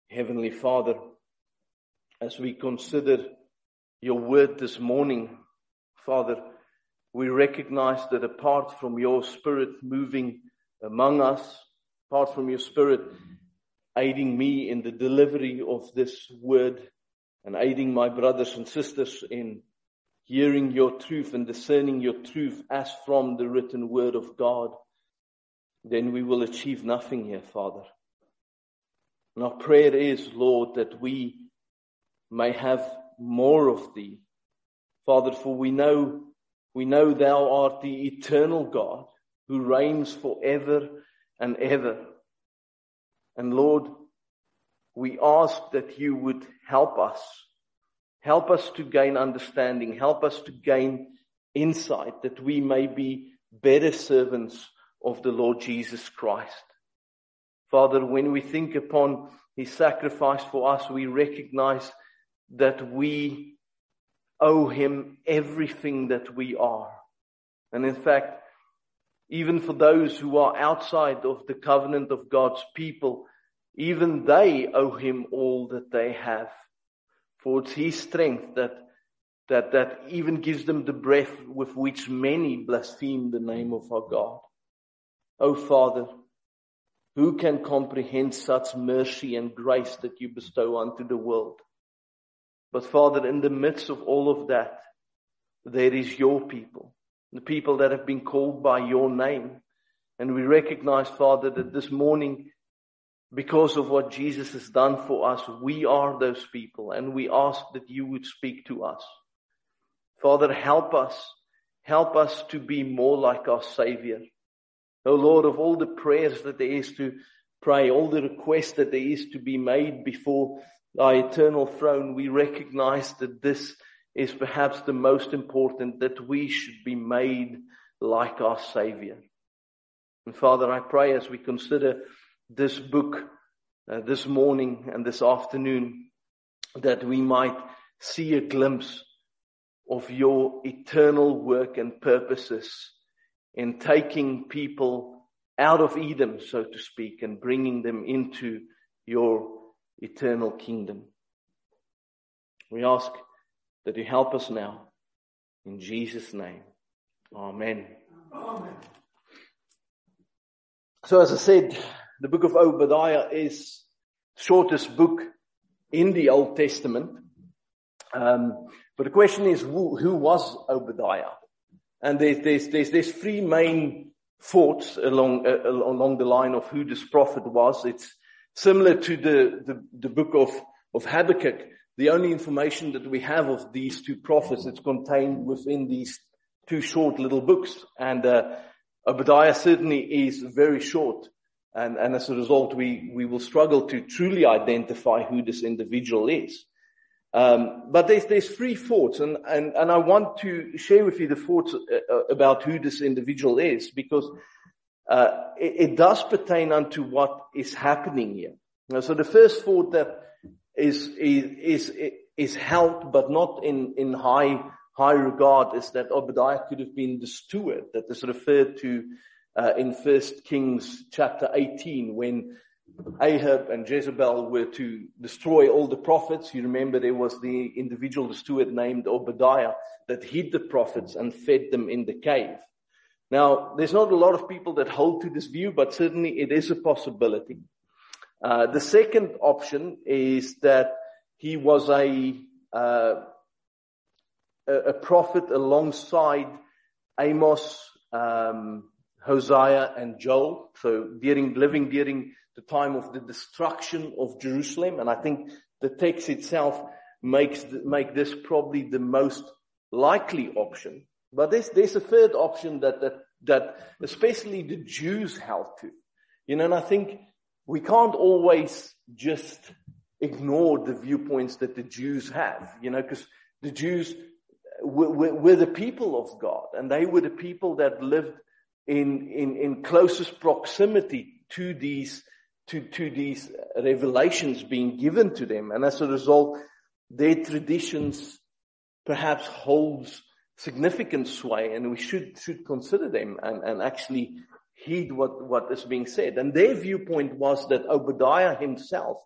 Heavenly Father, as we consider your word this morning, Father, we recognize that apart from your Spirit moving among us, apart from your Spirit aiding me in the delivery of this word and aiding my brothers and sisters in hearing your truth and discerning your truth as from the written word of God, then we will achieve nothing here, Father. And our prayer is, Lord, that we may have more of thee, Father, for we know thou art the eternal God who reigns forever and ever. And Lord, we ask that you would help us to gain understanding, help us to gain insight, that we may be better servants of the Lord Jesus Christ. Father, when we think upon his sacrifice for us, we recognize that we owe him everything that we are. And in fact, even for those who are outside of the covenant of God's people, even they owe him all that they have. For it's his strength that even gives them the breath with which many blaspheme the name of our God. Oh Father, who can comprehend such mercy and grace that you bestow unto the world? But Father, in the midst of all of that, there is your people, the people that have been called by your name. And we recognize, Father, that this morning, because of what Jesus has done for us, we are those people, and we ask that you would speak to us. Father, help us to be more like our Savior. Oh Lord, of all the prayers that there is to pray, all the requests that there is to be made before thy eternal throne, we recognize that this is perhaps the most important, that we should be made like our Savior. And Father, I pray as we consider this book this morning and this afternoon, that we might see a glimpse of your eternal work and purposes in taking people out of Edom, so to speak, and bringing them into your eternal kingdom. We ask that you help us now. In Jesus' name. Amen. Amen. So as I said, the book of Obadiah is the shortest book in the Old Testament. But the question is, who was Obadiah? And there's three main thoughts along the line of who this prophet was. It's similar to the book of Habakkuk. The only information that we have of these two prophets is contained within these two short little books. And Obadiah certainly is very short. And as a result, we will struggle to truly identify who this individual is. But there's three thoughts, and I want to share with you the thoughts about who this individual is, because it does pertain unto what is happening here. Now, so the first thought that is held, but not in high regard, is that Obadiah could have been the steward that is referred to in 1 Kings chapter 18, when Ahab and Jezebel were to destroy all the prophets. You remember there was the individual, the steward named Obadiah, that hid the prophets and fed them in the cave. Now, there's not a lot of people that hold to this view, but certainly it is a possibility. The second option is that he was a prophet alongside Amos, Hosea and Joel. So living during the time of the destruction of Jerusalem. And I think the text itself make this probably the most likely option. But there's a third option that especially the Jews held to. And I think we can't always just ignore the viewpoints that the Jews have, because the Jews were the people of God, and they were the people that lived in closest proximity to these revelations being given to them. And as a result, their traditions perhaps holds significant sway, and we should consider them and actually heed what is being said. And their viewpoint was that Obadiah himself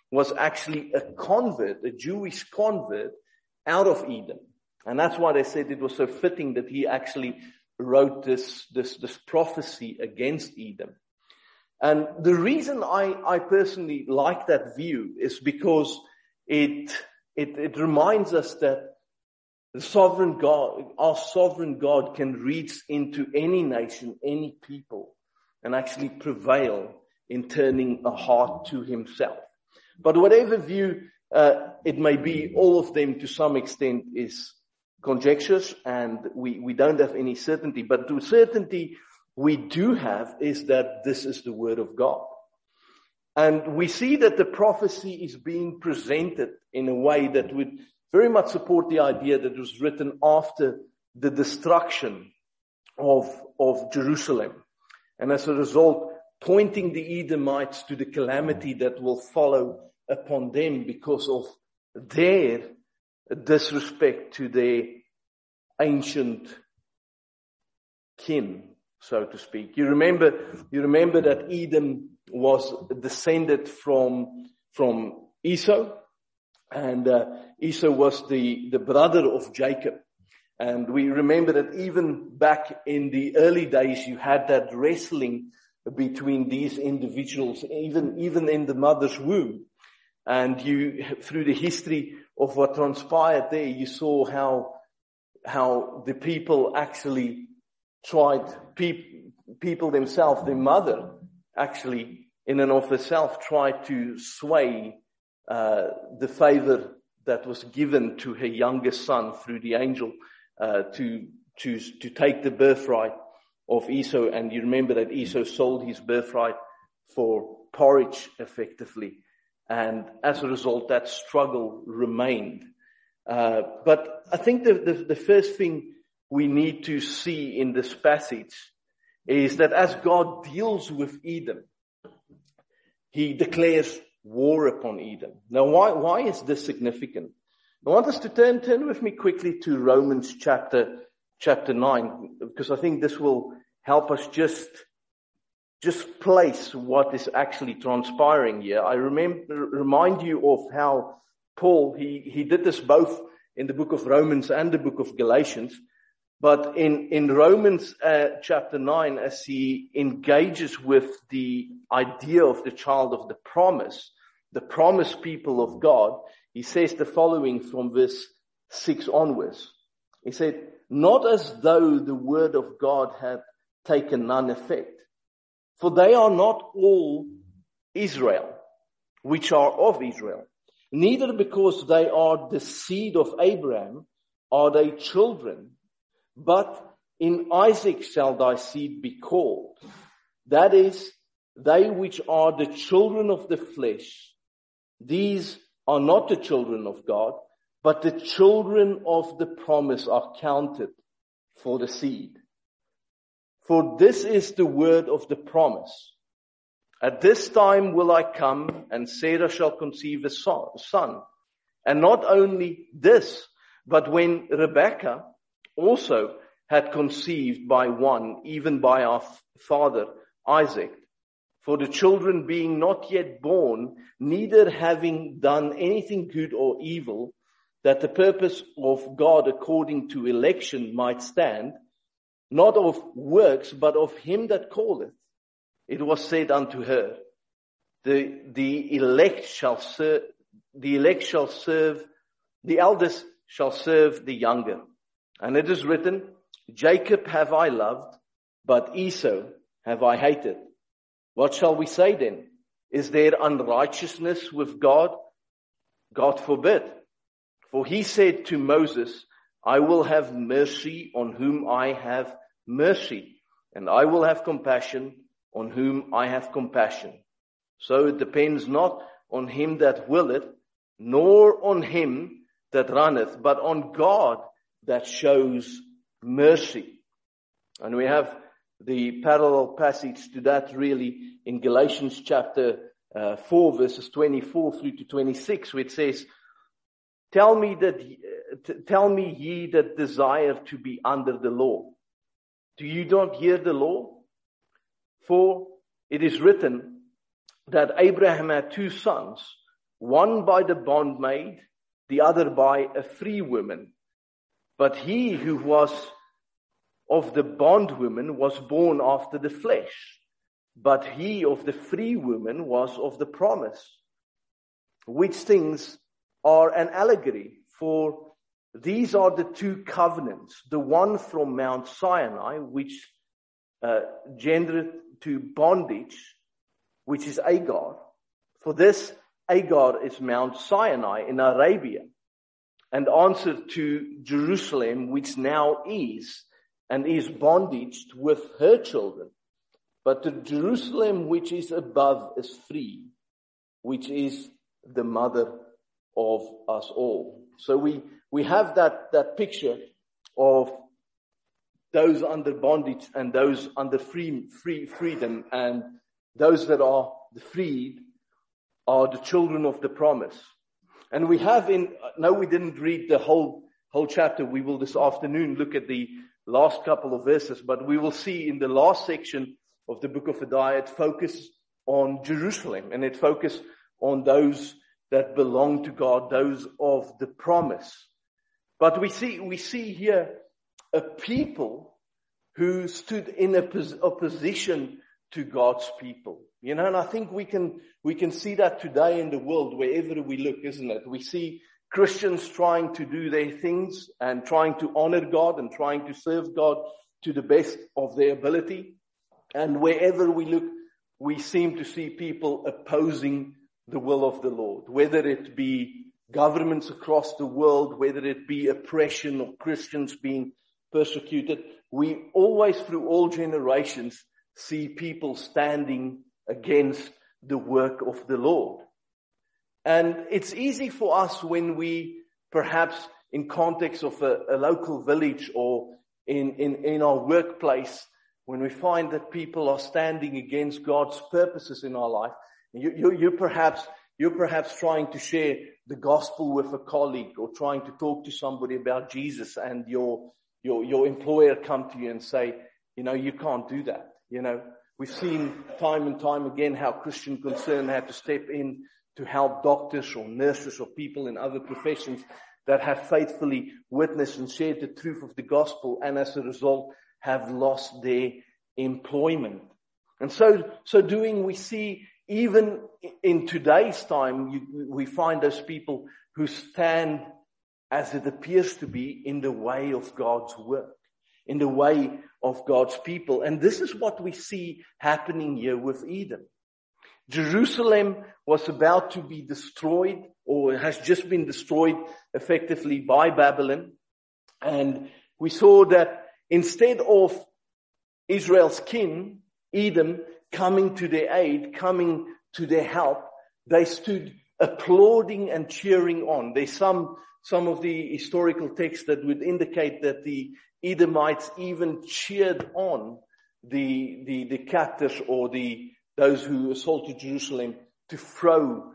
was actually a convert, a Jewish convert out of Edom. And that's why they said it was so fitting that he actually wrote this prophecy against Edom. And the reason I personally like that view is because it reminds us that the sovereign God, our sovereign God, can reach into any nation, any people, and actually prevail in turning a heart to himself. But whatever view it may be, all of them to some extent is conjectures, and we don't have any certainty. But the certainty we do have is that this is the word of God. And we see that the prophecy is being presented in a way that would very much support the idea that it was written after the destruction of Jerusalem. And as a result, pointing the Edomites to the calamity that will follow upon them because of their disrespect to their ancient kin, so to speak. You remember that Edom was descended from Esau, and Esau was the brother of Jacob. And we remember that even back in the early days, you had that wrestling between these individuals, even in the mother's womb. And you, through the history of what transpired there, you saw how the people actually tried, people themselves, their mother actually in and of herself tried to sway the favor that was given to her youngest son through the angel to take the birthright of Esau. And you remember that Esau sold his birthright for porridge effectively. And as a result, that struggle remained. But I think the first thing we need to see in this passage is that as God deals with Edom, he declares war upon Edom. Now, why is this significant? I want us to turn with me quickly to Romans chapter 9, because I think this will help us just place what is actually transpiring here. I remind you of how Paul, he did this both in the book of Romans and the book of Galatians. But in Romans chapter 9, as he engages with the idea of the child of the promised people of God, he says the following from verse 6 onwards. He said, "Not as though the word of God had taken none effect. For they are not all Israel, which are of Israel. Neither because they are the seed of Abraham are they children, but in Isaac shall thy seed be called. That is, they which are the children of the flesh, these are not the children of God, but the children of the promise are counted for the seed. For this is the word of the promise. At this time will I come, and Sarah shall conceive a son. And not only this, but when Rebekah also had conceived by one, even by our father Isaac, for the children being not yet born, neither having done anything good or evil, that the purpose of God according to election might stand, not of works, but of him that calleth. It was said unto her, the eldest shall serve the younger. And it is written, Jacob have I loved, but Esau have I hated. What shall we say then? Is there unrighteousness with God? God forbid. For he said to Moses, I will have mercy on whom I have mercy, and I will have compassion on whom I have compassion. So it depends not on him that willeth, nor on him that runneth, but on God that shows mercy. And we have the parallel passage to that really in Galatians chapter 4, verses 24 through to 26, where it says, Tell me ye that desire to be under the law. Do you not hear the law? For it is written that Abraham had two sons, one by the bondmaid, the other by a free woman. But he who was of the bondwoman was born after the flesh, but he of the free woman was of the promise, which things are an allegory. For these are the two covenants, the one from Mount Sinai, which gendered to bondage, which is Agar. For this Agar is Mount Sinai in Arabia, and answered to Jerusalem, which now is, and is bondaged with her children. But the Jerusalem which is above is free, which is the mother of us all. So we have that picture of those under bondage and those under freedom, and those that are the freed are the children of the promise. And we have we didn't read the whole chapter. We will this afternoon look at the last couple of verses, but we will see in the last section of the book of Hosea, it focuses on Jerusalem, and it focuses on those that belong to God, those of the promise. But we see here a people who stood in opposition to God's people. You know, and I think we can see that today in the world, wherever we look, isn't it? We see Christians trying to do their things and trying to honor God and trying to serve God to the best of their ability. And wherever we look, we seem to see people opposing the will of the Lord, whether it be governments across the world, whether it be oppression or Christians being persecuted. We always, through all generations, see people standing against the work of the Lord. And it's easy for us when we, perhaps in context of a local village or in our workplace, when we find that people are standing against God's purposes in our life, you're perhaps trying to share the gospel with a colleague or trying to talk to somebody about Jesus, and your employer come to you and say, you know, you can't do that. You know, we've seen time and time again how Christian Concern had to step in to help doctors or nurses or people in other professions that have faithfully witnessed and shared the truth of the gospel, and as a result have lost their employment. And so doing, we see even in today's time, we find those people who stand, as it appears to be, in the way of God's work, in the way of God's people. And this is what we see happening here with Edom. Jerusalem was about to be destroyed, or has just been destroyed effectively by Babylon. And we saw that instead of Israel's king, Edom, coming to their aid, coming to their help, they stood applauding and cheering on. There's some of the historical texts that would indicate that the Edomites even cheered on the captors or those who assaulted Jerusalem to throw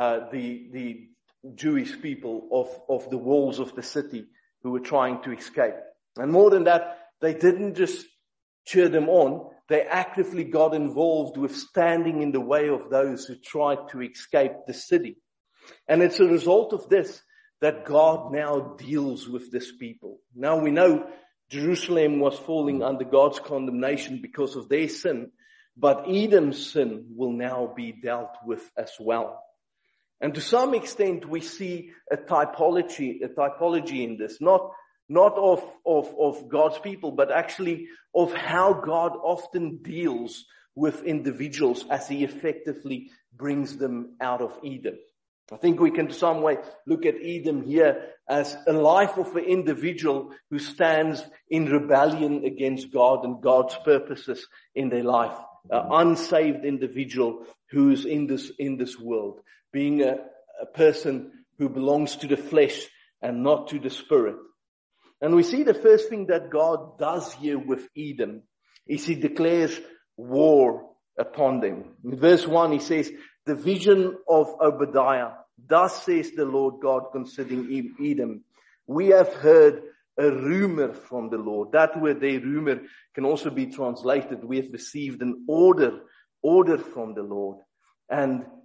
the Jewish people off the walls of the city who were trying to escape. And more than that, they didn't just cheer them on, they actively got involved with standing in the way of those who tried to escape the city. And it's a result of this that God now deals with this people. Now we know Jerusalem was falling under God's condemnation because of their sin, but Edom's sin will now be dealt with as well. And to some extent we see a typology in this, not of God's people, but actually of how God often deals with individuals as he effectively brings them out of Edom. I think we can to some way look at Edom here as a life of an individual who stands in rebellion against God and God's purposes in their life. An unsaved individual who's in this world, being a person who belongs to the flesh and not to the spirit. And we see the first thing that God does here with Edom is he declares war upon them. In verse 1 he says, the vision of Obadiah, thus says the Lord God concerning Edom, we have heard a rumor from the Lord. That word there, rumor, can also be translated, we have received an order from the Lord. And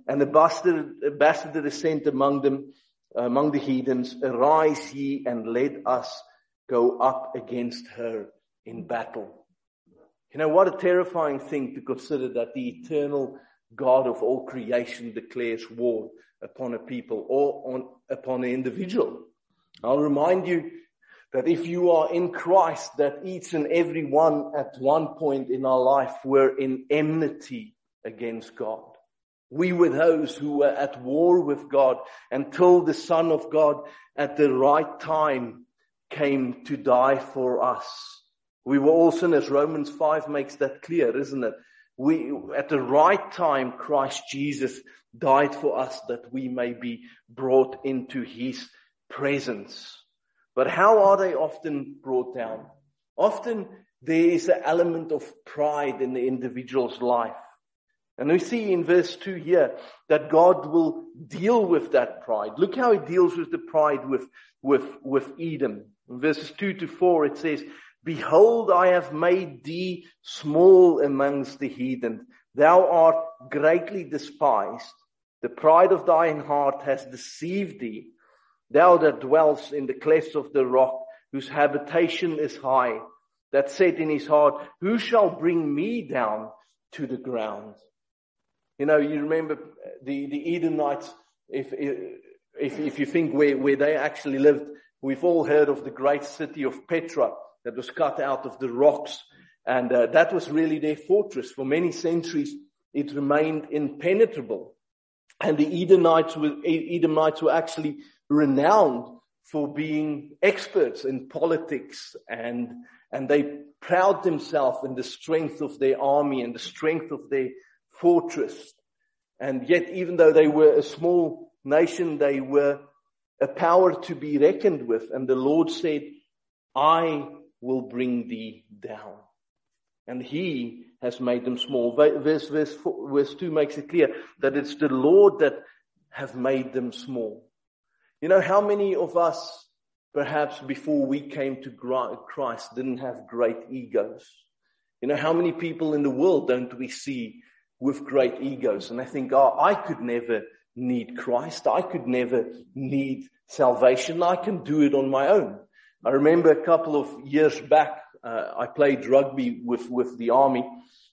And the ambassador is sent among them, among the heathens. Arise ye and let us go up against her in battle. You know, what a terrifying thing to consider, that the eternal God of all creation declares war upon a people or upon an individual. I'll remind you that if you are in Christ, that each and every one at one point in our life were in enmity against God. We were those who were at war with God until the Son of God at the right time came to die for us. We were all sinners. Romans 5 makes that clear, isn't it? At the right time, Christ Jesus died for us that we may be brought into His presence. But how are they often brought down? Often there is an element of pride in the individual's life. And we see in verse 2 here that God will deal with that pride. Look how He deals with the pride with Edom. In verses 2 to 4 it says, Behold, I have made thee small amongst the heathen. Thou art greatly despised. The pride of thine heart has deceived thee. Thou that dwells in the clefts of the rock, whose habitation is high, that said in his heart, Who shall bring me down to the ground? You know, you remember the Edomites, if you think where they actually lived, we've all heard of the great city of Petra that was cut out of the rocks. And that was really their fortress. For many centuries, it remained impenetrable. And the Edomites were actually renowned for being experts in politics, and they proud themselves in the strength of their army and the strength of their fortress. And yet, even though they were a small nation, they were a power to be reckoned with. And the Lord said, I will bring thee down. And He has made them small. Verse 2 makes it clear that it's the Lord that have made them small. You know, how many of us, perhaps before we came to Christ, didn't have great egos? You know, how many people in the world don't we see with great egos? And I think, I could never need Christ. I could never need salvation. I can do it on my own. I remember a couple of years back, I played rugby with the army.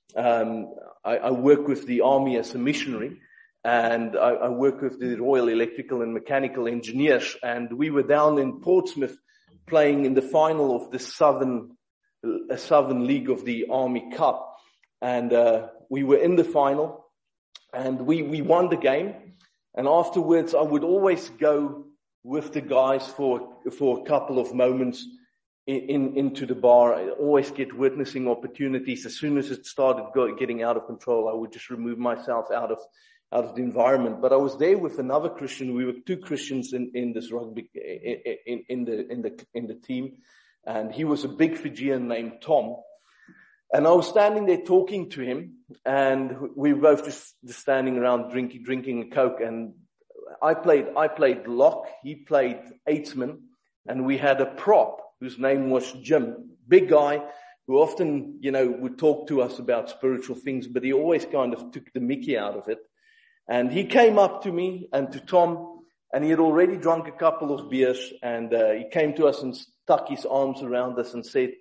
I work with the army as a missionary. And I work with the Royal Electrical and Mechanical Engineers, and we were down in Portsmouth playing in the final of the Southern League of the Army Cup. And we were in the final, and we won the game. And afterwards, I would always go with the guys for a couple of moments into the bar. I always get witnessing opportunities. As soon as it started getting out of control, I would just remove myself out of the environment. But I was there with another Christian. We were two Christians in this rugby, in the team. And he was a big Fijian named Tom. And I was standing there talking to him, and we were both just standing around drinking a Coke. And I played lock. He played eightsman, and we had a prop whose name was Jim. Big guy who often, would talk to us about spiritual things, but he always kind of took the mickey out of it. And he came up to me and to Tom, and he had already drunk a couple of beers, and he came to us and stuck his arms around us and said,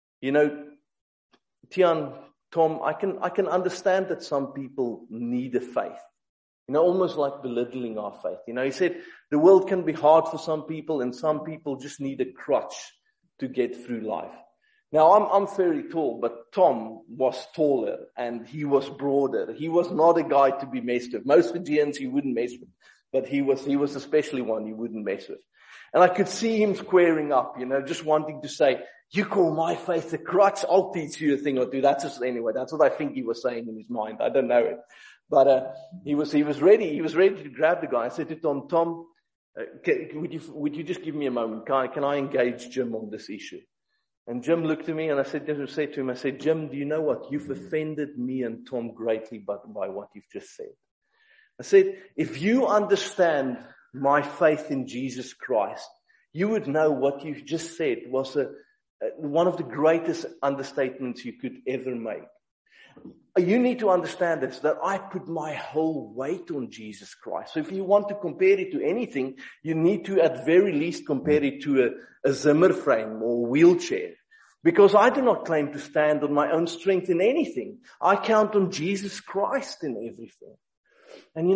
Tian, Tom, I can understand that some people need a faith. Almost like belittling our faith. He said the world can be hard for some people, and some people just need a crutch to get through life. Now, I'm very tall, but Tom was taller and he was broader. He was not a guy to be messed with. Most Fijians you wouldn't mess with, but he was especially one you wouldn't mess with. And I could see him squaring up, just wanting to say, you call my faith a crutch? I'll teach you a thing or two. That's what I think he was saying in his mind. I don't know it. But he was ready. He was ready to grab the guy. I said to Tom, would you just give me a moment? Can I engage Jim on this issue? And Jim looked at me, and I said to him, Jim, do you know what? You've offended me and Tom greatly by what you've just said. I said, if you understand my faith in Jesus Christ, you would know what you've just said was one of the greatest understatements you could ever make. you need to understand this, that I put my whole weight on Jesus Christ. So if you want to compare it to anything, you need to at very least compare it to a Zimmer frame or wheelchair. Because I do not claim to stand on my own strength in anything. I count on Jesus Christ in everything. And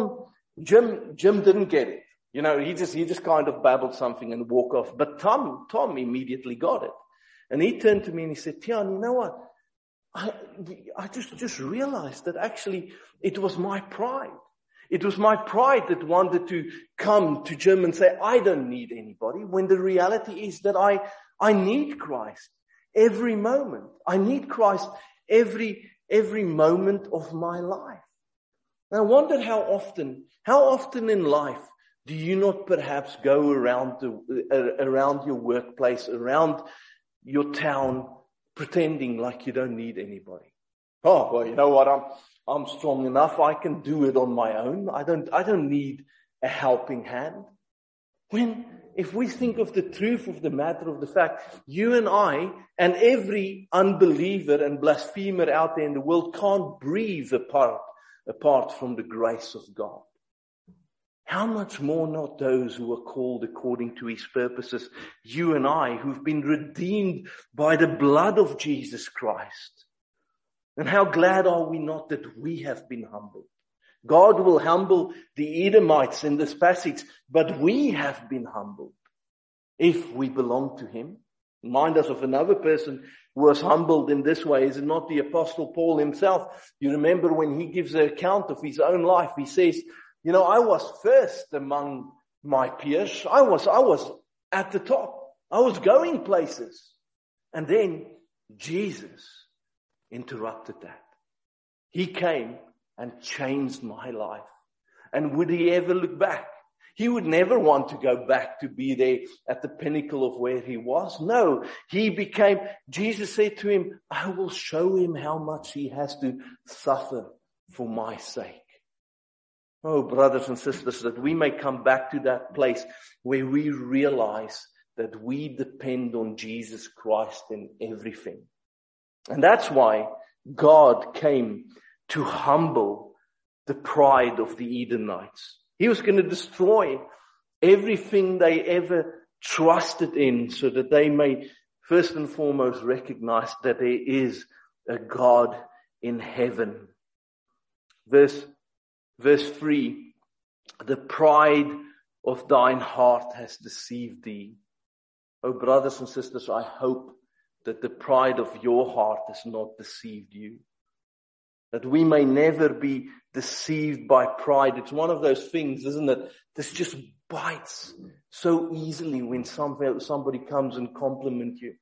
Jim didn't get it. He just kind of babbled something and walked off. But Tom immediately got it. And he turned to me and he said, Tiaan, you know what? I just realized that actually it was my pride. It was my pride that wanted to come to Jim and say, I don't need anybody, when the reality is that I need Christ every moment. I need Christ every moment of my life. And I wondered how often in life do you not perhaps go around your workplace, around your town, pretending like you don't need anybody? Oh, well, you know what? I'm strong enough. I can do it on my own. I don't need a helping hand. If we think of the truth of the matter of the fact, you and I and every unbeliever and blasphemer out there in the world can't breathe apart from the grace of God. How much more not those who are called according to His purposes, you and I, who've been redeemed by the blood of Jesus Christ. And how glad are we not that we have been humbled? God will humble the Edomites in this passage, but we have been humbled if we belong to Him. Remind us of another person who was humbled in this way. Is it not the Apostle Paul himself? You remember when he gives an account of his own life, he says, I was first among my peers. I was at the top. I was going places. And then Jesus interrupted that. He came and changed my life. And would he ever look back? He would never want to go back to be there at the pinnacle of where he was. No, Jesus said to him, I will show him how much he has to suffer for my sake. Oh, brothers and sisters, that we may come back to that place where we realize that we depend on Jesus Christ in everything. And that's why God came to humble the pride of the Edomites. He was going to destroy everything they ever trusted in so that they may first and foremost recognize that there is a God in heaven. Verse 3, the pride of thine heart has deceived thee. Oh, brothers and sisters, I hope that the pride of your heart has not deceived you. That we may never be deceived by pride. It's one of those things, isn't it? This just bites so easily when somebody comes and compliments you.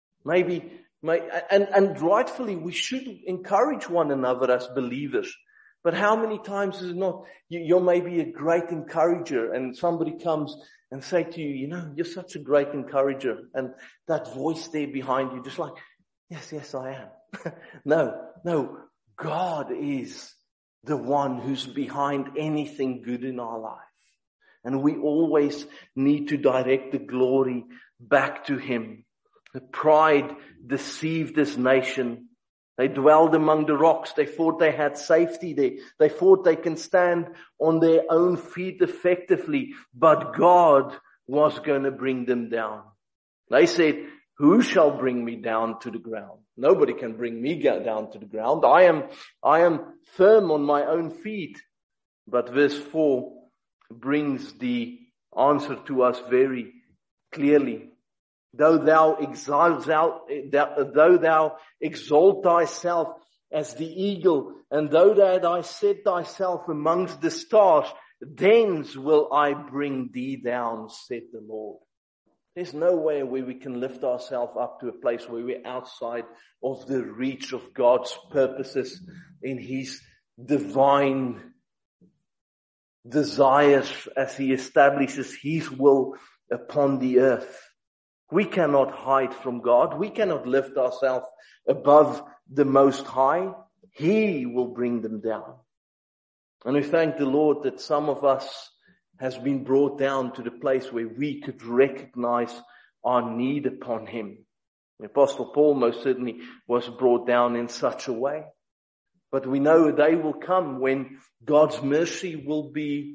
And rightfully we should encourage one another as believers. But how many times is it not, you're maybe a great encourager and somebody comes and say to you, you're such a great encourager. And that voice there behind you just like, yes, I am. No. God is the one who's behind anything good in our life. And we always need to direct the glory back to Him. The pride deceived this nation. They dwelled among the rocks. They thought they had safety there. They thought they can stand on their own feet effectively. But God was going to bring them down. They said, who shall bring me down to the ground? Nobody can bring me down to the ground. I am firm on my own feet. But verse 4 brings the answer to us very clearly. Though thou exalt thyself as the eagle, and though thou set thyself amongst the stars, thence will I bring thee down, said the Lord. There's no way where we can lift ourselves up to a place where we're outside of the reach of God's purposes in His divine desires as He establishes His will upon the earth. We cannot hide from God. We cannot lift ourselves above the Most High. He will bring them down. And we thank the Lord that some of us has been brought down to the place where we could recognize our need upon Him. The Apostle Paul most certainly was brought down in such a way. But we know a day will come when God's mercy will be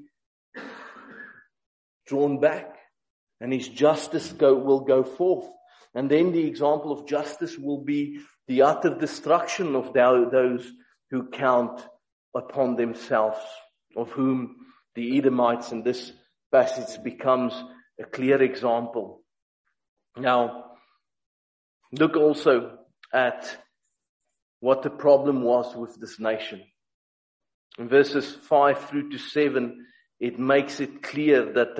drawn back and His justice will go forth. And then the example of justice will be the utter destruction of those who count upon themselves, of whom the Edomites in this passage becomes a clear example. Now, look also at what the problem was with this nation. In verses 5 through to 7, it makes it clear that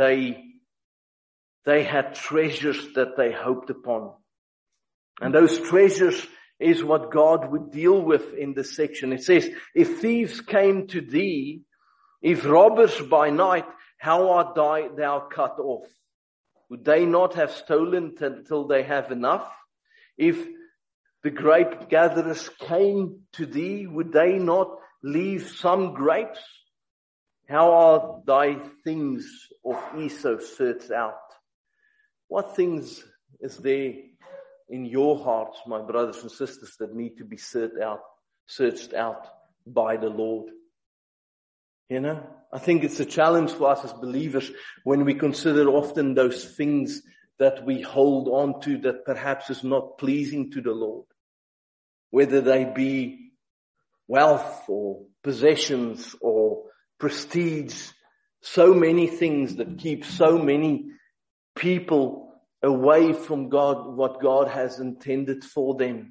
they had treasures that they hoped upon. And those treasures is what God would deal with in this section. It says, if thieves came to thee, if robbers by night, how art thou cut off? Would they not have stolen till they have enough? If the grape gatherers came to thee, would they not leave some grapes? How are thy things of Esau searched out? What things is there in your hearts, my brothers and sisters, that need to be searched out by the Lord? You know, I think it's a challenge for us as believers when we consider often those things that we hold on to that perhaps is not pleasing to the Lord. Whether they be wealth or possessions or prestige, so many things that keep so many people away from God, what God has intended for them.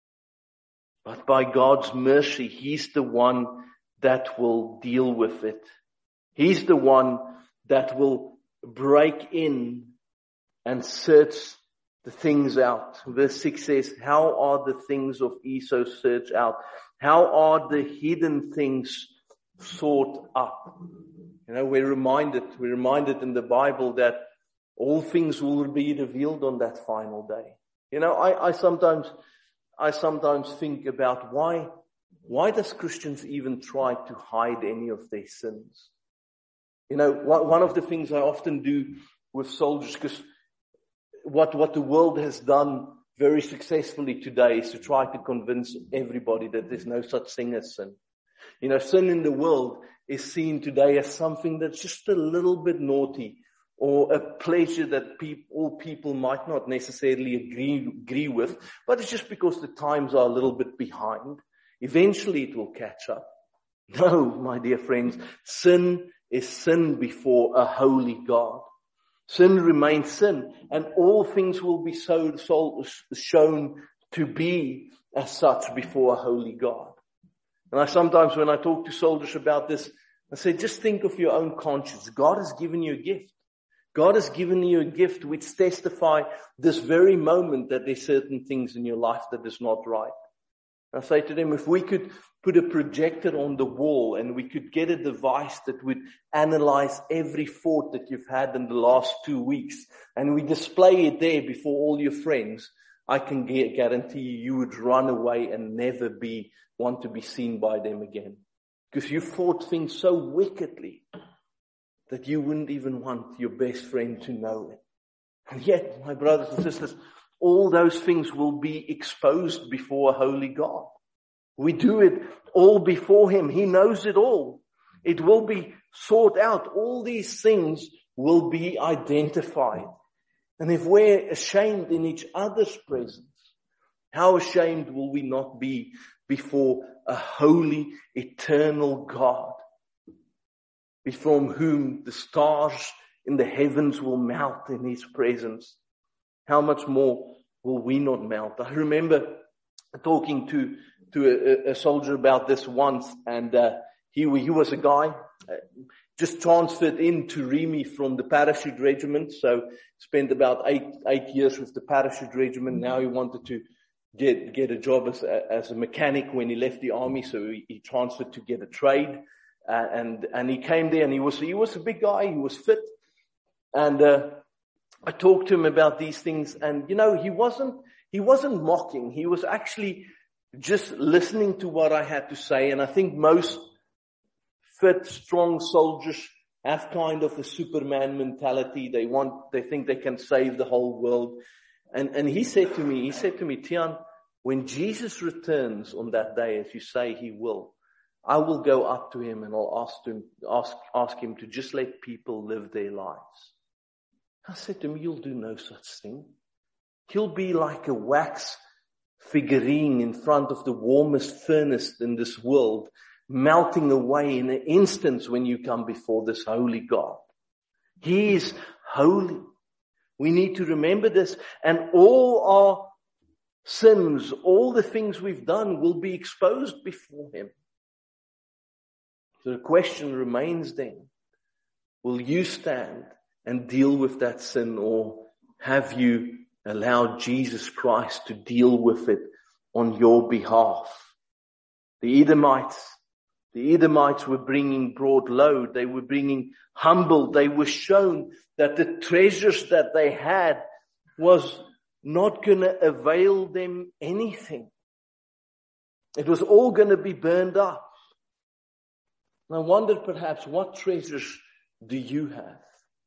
But by God's mercy, He's the one that will deal with it. He's the one that will break in and search the things out. Verse 6 says, how are the things of Esau searched out? How are the hidden things sought up? You know, we're reminded in the Bible that all things will be revealed on that final day. You know, I sometimes think about why does Christians even try to hide any of their sins? You know, one of the things I often do with soldiers, because what the world has done very successfully today is to try to convince everybody that there's no such thing as sin. You know, sin in the world is seen today as something that's just a little bit naughty, or a pleasure that all people might not necessarily agree with, but it's just because the times are a little bit behind. Eventually it will catch up. No, my dear friends, sin is sin before a holy God. Sin remains sin, and all things will be shown to be as such before a holy God. And I sometimes, when I talk to soldiers about this, I say, just think of your own conscience. God has given you a gift. God has given you a gift which testify this very moment that there's certain things in your life that is not right. I say to them, if we could put a projector on the wall and we could get a device that would analyze every thought that you've had in the last 2 weeks, and we display it there before all your friends, I can guarantee you would run away and never want to be seen by them again. Because you thought things so wickedly that you wouldn't even want your best friend to know it. And yet, my brothers and sisters, all those things will be exposed before a holy God. We do it all before Him. He knows it all. It will be sought out. All these things will be identified. And if we're ashamed in each other's presence, how ashamed will we not be before a holy, eternal God, from whom the stars in the heavens will melt in His presence? How much more will we not melt? I remember talking to a soldier about this once, and he was a guy just transferred into Remy from the parachute regiment, so spent about eight years with the parachute regiment. Now he wanted to get a job as a mechanic when he left the army, so he transferred to get a trade, and he came there, and he was a big guy, he was fit, and I talked to him about these things, and you know, he wasn't mocking. He was actually just listening to what I had to say. And I think most fit, strong soldiers have kind of a Superman mentality. They think they can save the whole world. And he said to me, Tiaan, when Jesus returns on that day, as you say he will, I will go up to him and I'll ask him to just let people live their lives. I said to him, you'll do no such thing. He'll be like a wax figurine in front of the warmest furnace in this world, melting away in an instant when you come before this holy God. He is holy. We need to remember this, and all our sins, all the things we've done will be exposed before him. So the question remains then, will you stand and deal with that sin, or have you allowed Jesus Christ to deal with it on your behalf? The Edomites were bringing broad load. They were bringing humble. They were shown that the treasures that they had was not going to avail them anything. It was all going to be burned up. And I wonder perhaps, what treasures do you have?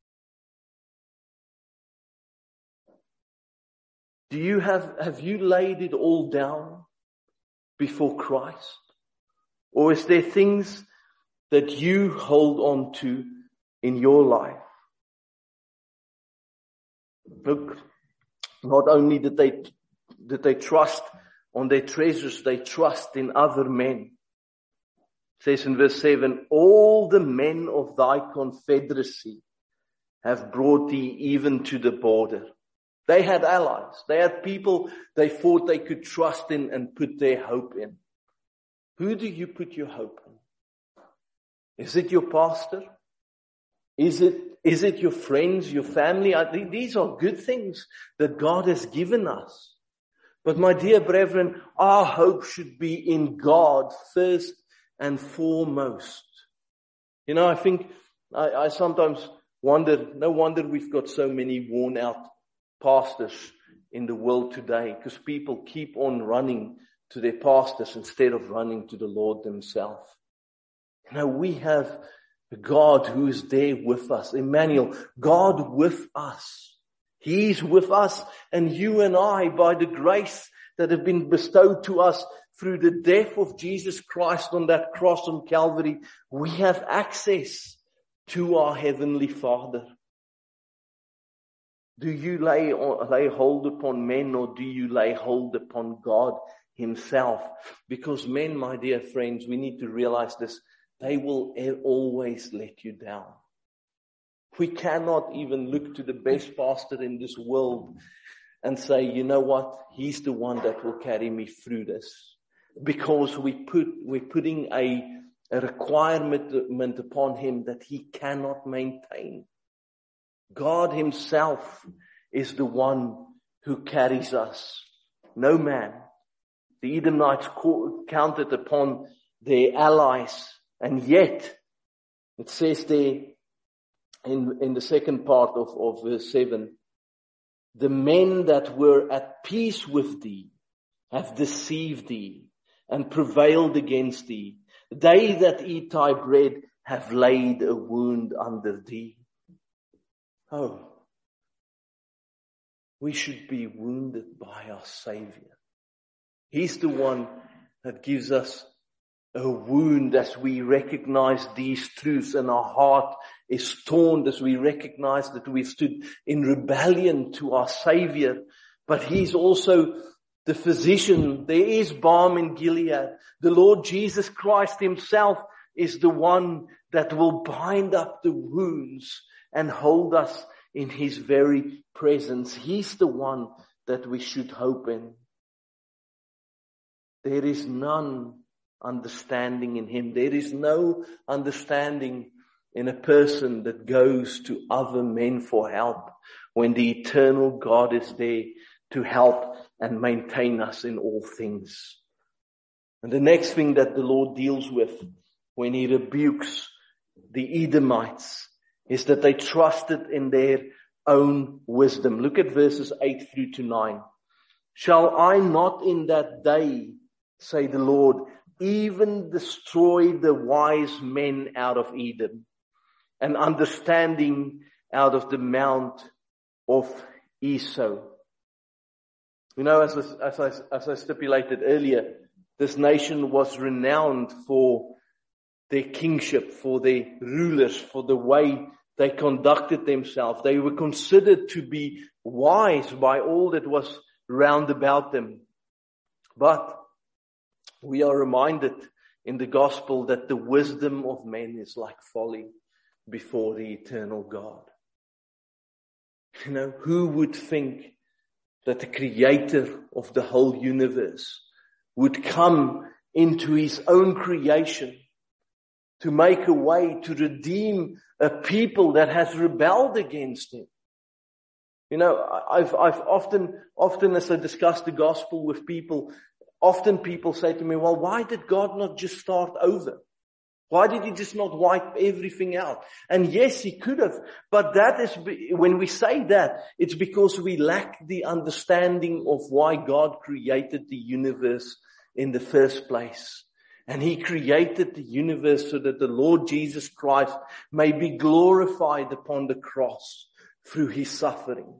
Have you laid it all down before Christ? Or is there things that you hold on to in your life? Look, not only did they trust on their treasures, they trust in other men. It says in verse 7, all the men of thy confederacy have brought thee even to the border. They had allies. They had people they thought they could trust in and put their hope in. Who do you put your hope in? Is it your pastor? Is it your friends, your family? These are good things that God has given us. But my dear brethren, our hope should be in God first and foremost. You know, I think, I sometimes wonder, no wonder we've got so many worn out pastors in the world today, because people keep on running to their pastors instead of running to the Lord himself. You know, we have a God who is there with us. Emmanuel, God with us. He's with us, and you and I, by the grace that have been bestowed to us through the death of Jesus Christ on that cross on Calvary, we have access to our Heavenly Father. Do you lay hold upon men, or do you lay hold upon God himself? Because men, my dear friends, we need to realize this, they will always let you down. We cannot even look to the best pastor in this world and say, you know what, he's the one that will carry me through this. Because we're putting a requirement upon him that he cannot maintain. God himself is the one who carries us. No man. The Edomites counted upon their allies, and yet it says there in the second part of verse 7, the men that were at peace with thee have deceived thee and prevailed against thee. They that eat thy bread have laid a wound under thee. Oh, we should be wounded by our Savior. He's the one that gives us a wound as we recognize these truths, and our heart is torn as we recognize that we've stood in rebellion to our Savior. But he's also the physician. There is balm in Gilead. The Lord Jesus Christ himself is the one that will bind up the wounds and hold us in his very presence. He's the one that we should hope in. There is none understanding in him. There is no understanding in a person that goes to other men for help when the eternal God is there to help and maintain us in all things. And the next thing that the Lord deals with when he rebukes the Edomites is that they trusted in their own wisdom. Look at verses 8 through to 9. Shall I not in that day, say the Lord, even destroy the wise men out of Eden, and understanding out of the mount of Esau? You know, as I stipulated earlier, this nation was renowned for their kingship, for their rulers, for the way they conducted themselves. They were considered to be wise by all that was round about them. But we are reminded in the gospel that the wisdom of men is like folly before the eternal God. You know, who would think that the creator of the whole universe would come into his own creation to make a way to redeem a people that has rebelled against him? You know, I've often as I discuss the gospel with people, often people say to me, well, why did God not just start over? Why did he just not wipe everything out? And yes, he could have, but that is, when we say that, it's because we lack the understanding of why God created the universe in the first place. And he created the universe so that the Lord Jesus Christ may be glorified upon the cross through his sufferings.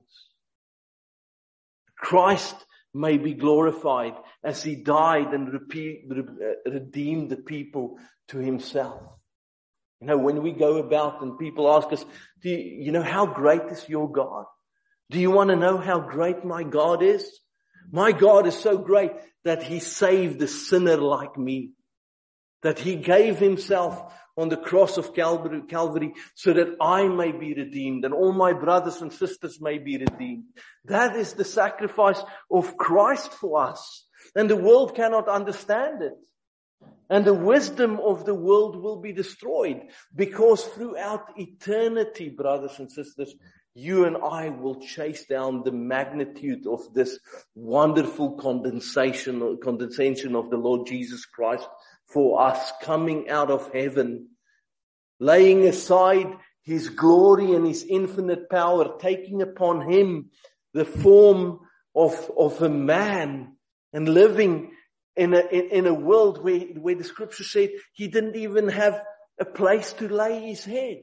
Christ may be glorified as he died and redeemed the people to himself. You know, when we go about and people ask us, do you know how great is your God? Do you want to know how great my God is? My God is so great that he saved a sinner like me. That he gave himself on the cross of Calvary so that I may be redeemed and all my brothers and sisters may be redeemed. That is the sacrifice of Christ for us. And the world cannot understand it. And the wisdom of the world will be destroyed because throughout eternity, brothers and sisters, you and I will chase down the magnitude of this wonderful condescension of the Lord Jesus Christ for us, coming out of heaven, laying aside his glory and his infinite power, taking upon him the form of a man and living in a world where the scripture said he didn't even have a place to lay his head.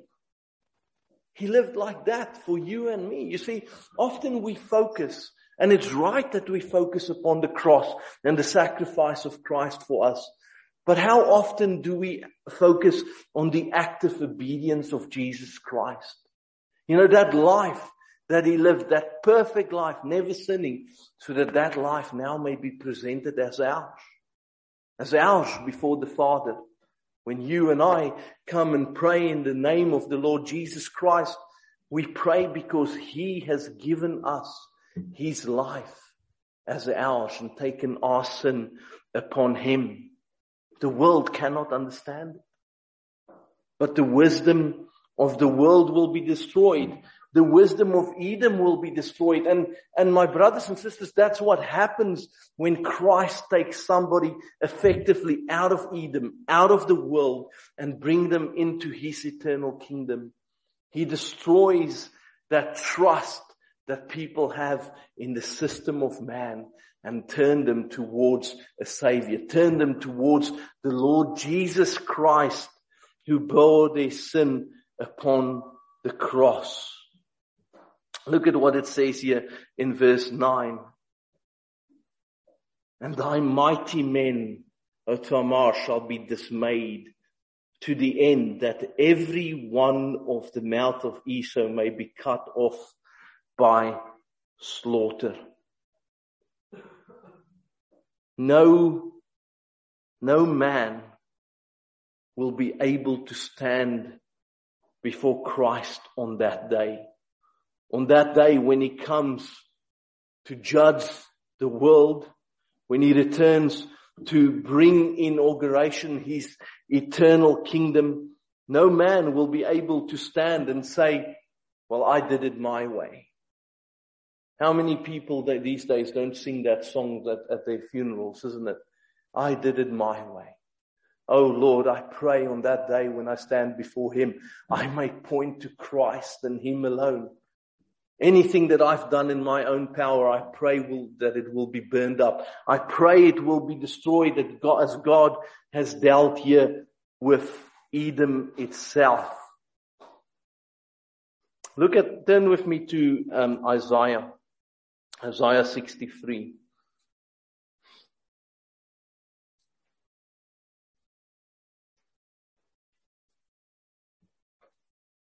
He lived like that for you and me. You see, often we focus, and it's right that we focus upon the cross and the sacrifice of Christ for us. But how often do we focus on the active obedience of Jesus Christ? You know, that life that he lived, that perfect life, never sinning, so that life now may be presented as ours before the Father. When you and I come and pray in the name of the Lord Jesus Christ, we pray because he has given us his life as ours and taken our sin upon him. The world cannot understand it. But the wisdom of the world will be destroyed. The wisdom of Edom will be destroyed. And my brothers and sisters, that's what happens when Christ takes somebody effectively out of Edom, out of the world, and bring them into his eternal kingdom. He destroys that trust that people have in the system of man and turn them towards a Savior, turn them towards the Lord Jesus Christ who bore their sin upon the cross. Look at what it says here in verse 9. And thy mighty men, O Tamar, shall be dismayed to the end that every one of the mouth of Esau may be cut off by slaughter. No man will be able to stand before Christ on that day. On that day when he comes to judge the world, when he returns to bring inauguration his eternal kingdom, no man will be able to stand and say, well, I did it my way. How many people these days don't sing that song at their funerals, isn't it? I did it my way. Oh Lord, I pray on that day when I stand before him, I may point to Christ and him alone. Anything that I've done in my own power, I pray that it will be burned up. I pray it will be destroyed as God has dealt here with Edom itself. Turn with me to Isaiah 63.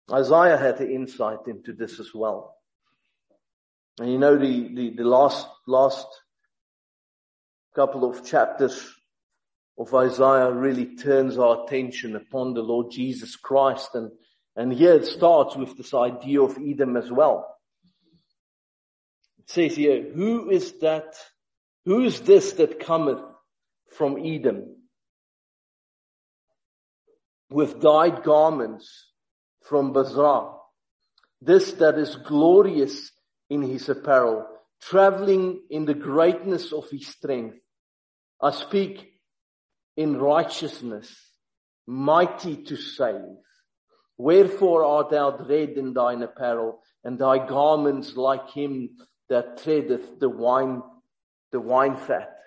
Isaiah had the insight into this as well. And you know, the last couple of chapters of Isaiah really turns our attention upon the Lord Jesus Christ. And here it starts with this idea of Edom as well. It says here, who is this that cometh from Edom with dyed garments from Basra? This that is glorious in his apparel, traveling in the greatness of his strength. I speak in righteousness, mighty to save. Wherefore art thou dread in thine apparel, and thy garments like him that treadeth the wine fat?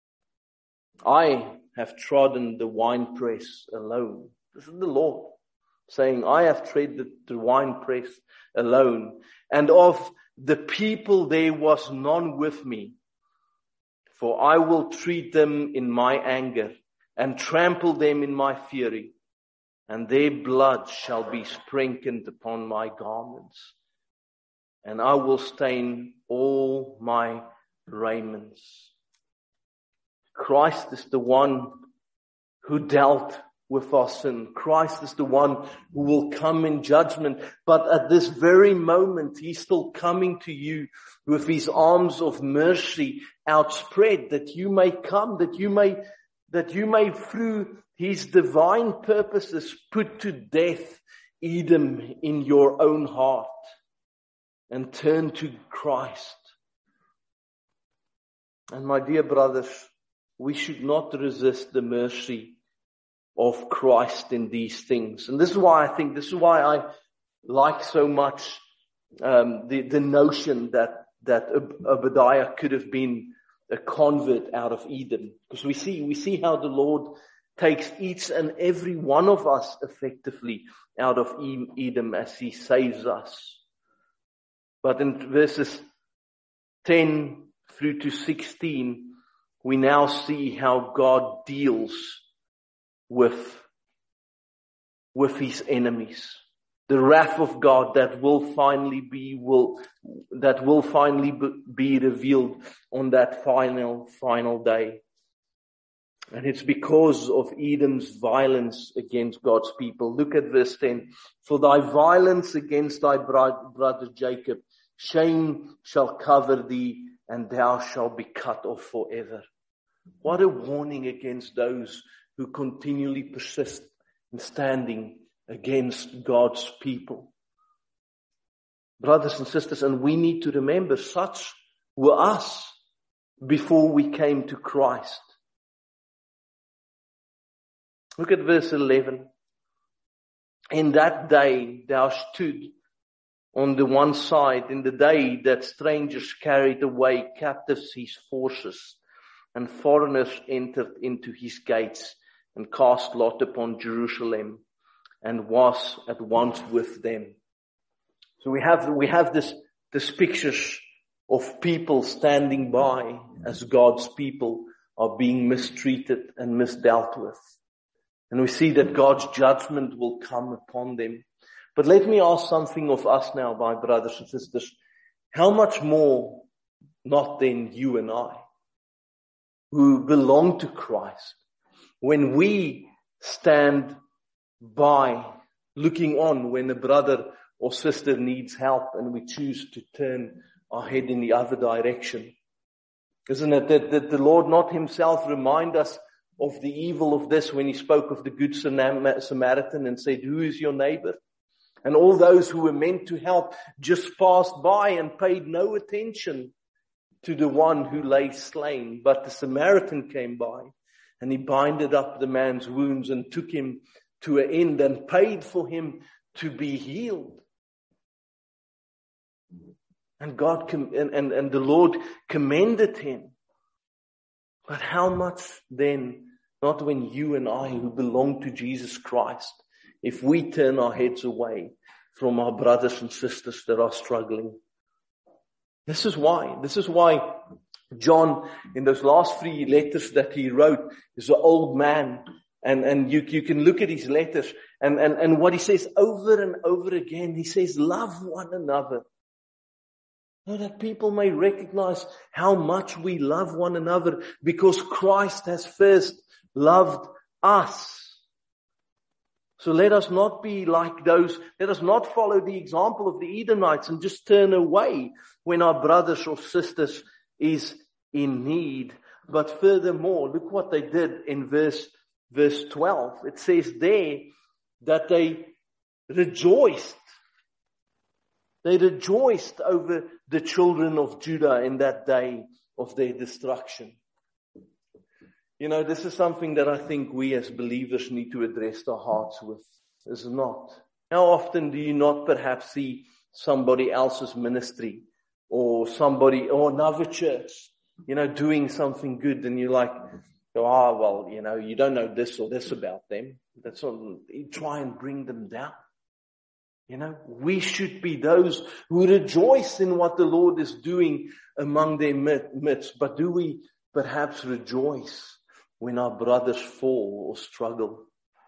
I have trodden the winepress alone. This is the Lord saying, I have treaded the winepress alone, and of the people there was none with me. For I will treat them in my anger, and trample them in my fury, and their blood shall be sprinkled upon my garments, and I will stain all my raiments. Christ is the one who dealt with our sin. Christ is the one who will come in judgment. But at this very moment, he's still coming to you with his arms of mercy outspread, that you may come, that you may through his divine purposes put to death Edom in your own heart and turn to Christ. And my dear brothers, we should not resist the mercy of Christ in these things. And this is why I like so much the notion that Obadiah could have been a convert out of Edom. Because we see how the Lord takes each and every one of us effectively out of Edom as he saves us. But in verses 10 through to 16, we now see how God deals with his enemies. The wrath of God that will finally be revealed on that final day. And it's because of Edom's violence against God's people. Look at verse 10. For thy violence against thy brother Jacob, shame shall cover thee, and thou shalt be cut off forever. What a warning against those who continually persist in standing against God's people. Brothers and sisters, and we need to remember, such were us before we came to Christ. Look at verse 11. In that day thou stood on the one side, in the day that strangers carried away captives his forces, and foreigners entered into his gates, and cast lot upon Jerusalem, and was at once with them. So we have this pictures of people standing by as God's people are being mistreated and misdealt with. And we see that God's judgment will come upon them. But let me ask something of us now, my brothers and sisters. How much more not then you and I, who belong to Christ, when we stand by, looking on when a brother or sister needs help and we choose to turn our head in the other direction? Isn't it that the Lord not himself remind us of the evil of this when he spoke of the good Samaritan and said, who is your neighbor? And all those who were meant to help just passed by and paid no attention to the one who lay slain. But the Samaritan came by and he binded up the man's wounds and took him to an end and paid for him to be healed. And God and the Lord commended him. But how much then, not when you and I who belong to Jesus Christ, if we turn our heads away from our brothers and sisters that are struggling. This is why John, in those last 3 letters that he wrote, is an old man And you can look at his letters and what he says over and over again. He says, love one another. So that people may recognize how much we love one another because Christ has first loved us. So let us not be like those, let us not follow the example of the Edomites and just turn away when our brothers or sisters is in need. But furthermore, look what they did in verse 12. It says there that they rejoiced. They rejoiced over the children of Judah in that day of their destruction. You know, this is something that I think we as believers need to address our hearts with, is it not? How often do you not perhaps see somebody else's ministry or somebody or another church, you know, doing something good and you're like, oh, well, you know, you don't know this or this about them. That's all. You try and bring them down. You know, we should be those who rejoice in what the Lord is doing among their midst. But do we perhaps rejoice when our brothers fall or struggle?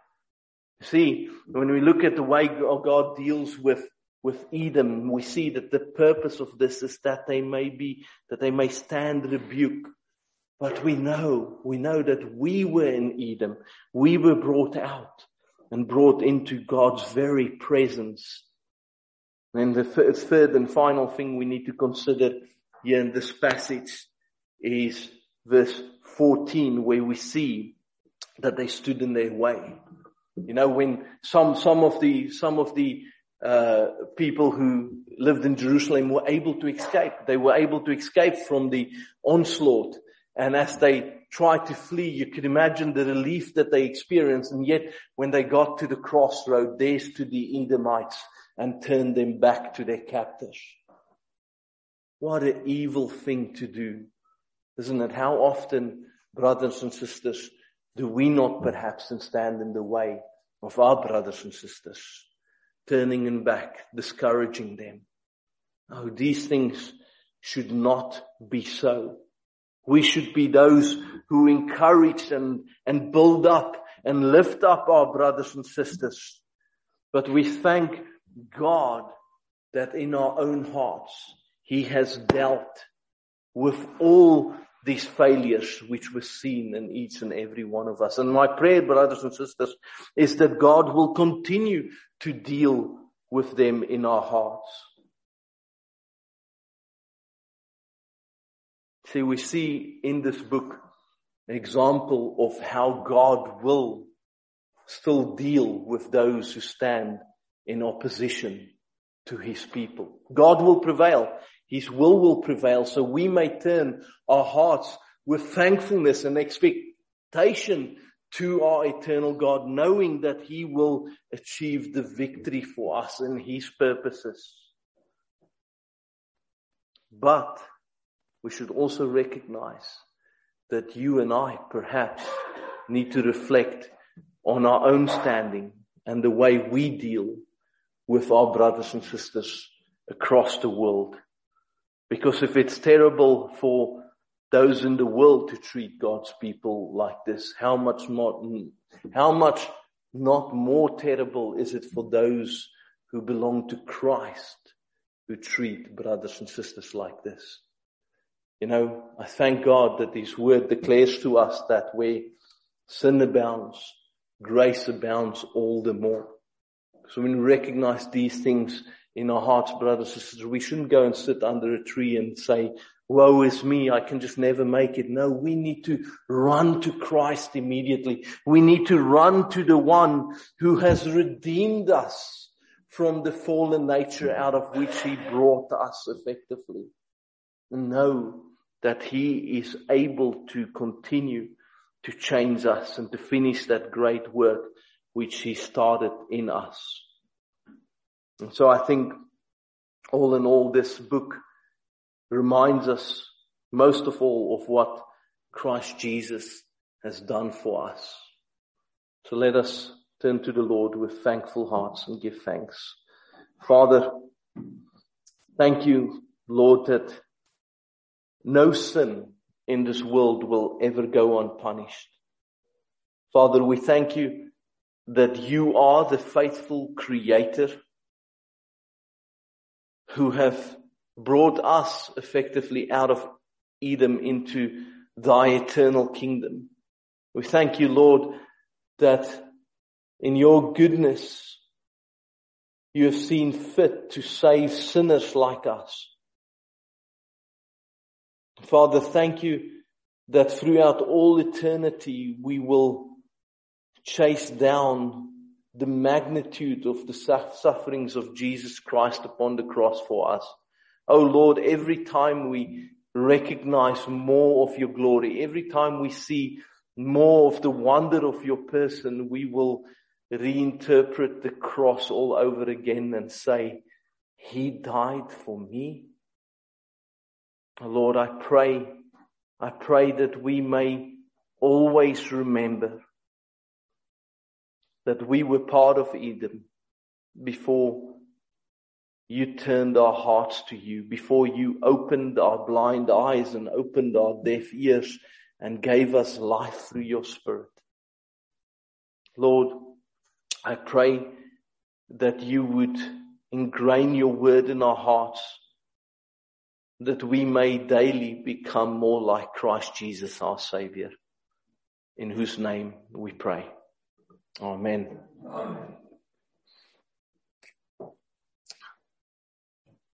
See, when we look at the way God deals with Edom, we see that the purpose of this is that they may stand rebuke. But we know that we were in Edom. We were brought out and brought into God's very presence. And the third and final thing we need to consider here in this passage is verse 14, where we see that they stood in their way. You know, when some of the people who lived in Jerusalem were able to escape. They were able to escape from the onslaught. And as they tried to flee, you could imagine the relief that they experienced. And yet, when they got to the crossroad, there stood the Edomites and turned them back to their captors. What an evil thing to do, isn't it? How often, brothers and sisters, do we not perhaps stand in the way of our brothers and sisters, turning them back, discouraging them? Oh, these things should not be so. We should be those who encourage and build up and lift up our brothers and sisters. But we thank God that in our own hearts, He has dealt with all these failures which were seen in each and every one of us. And my prayer, brothers and sisters, is that God will continue to deal with them in our hearts. See, we see in this book an example of how God will still deal with those who stand in opposition to His people. God will prevail. His will prevail, so we may turn our hearts with thankfulness and expectation to our eternal God, knowing that He will achieve the victory for us in His purposes. But we should also recognize that you and I perhaps need to reflect on our own standing and the way we deal with our brothers and sisters across the world. Because if it's terrible for those in the world to treat God's people like this, how much not more terrible is it for those who belong to Christ, who treat brothers and sisters like this? You know, I thank God that His word declares to us that where sin abounds, grace abounds all the more. So when we recognize these things in our hearts, brothers and sisters, we shouldn't go and sit under a tree and say, woe is me, I can just never make it. No, we need to run to Christ immediately. We need to run to the one who has redeemed us from the fallen nature out of which He brought us effectively. And know that He is able to continue to change us and to finish that great work which He started in us. And so I think all in all, this book reminds us most of all of what Christ Jesus has done for us. So let us turn to the Lord with thankful hearts and give thanks. Father, thank you, Lord, that no sin in this world will ever go unpunished. Father, we thank you that you are the faithful creator who have brought us effectively out of Edom into thy eternal kingdom. We thank you, Lord, that in your goodness you have seen fit to save sinners like us. Father, thank you that throughout all eternity we will chase down the magnitude of the sufferings of Jesus Christ upon the cross for us. Oh Lord, every time we recognize more of your glory, every time we see more of the wonder of your person, we will reinterpret the cross all over again and say, he died for me. Lord, I pray that we may always remember that we were part of Edom before you turned our hearts to you, before you opened our blind eyes and opened our deaf ears and gave us life through your Spirit. Lord, I pray that you would ingrain your word in our hearts, that we may daily become more like Christ Jesus, our Savior, in whose name we pray. Amen. Amen.